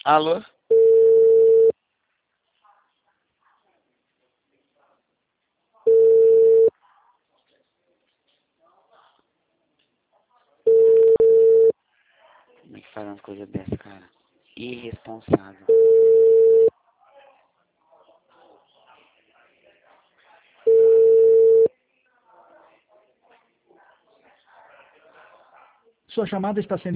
Alô? Como é que faz uma coisa dessa, cara? Irresponsável. Sua chamada está sendo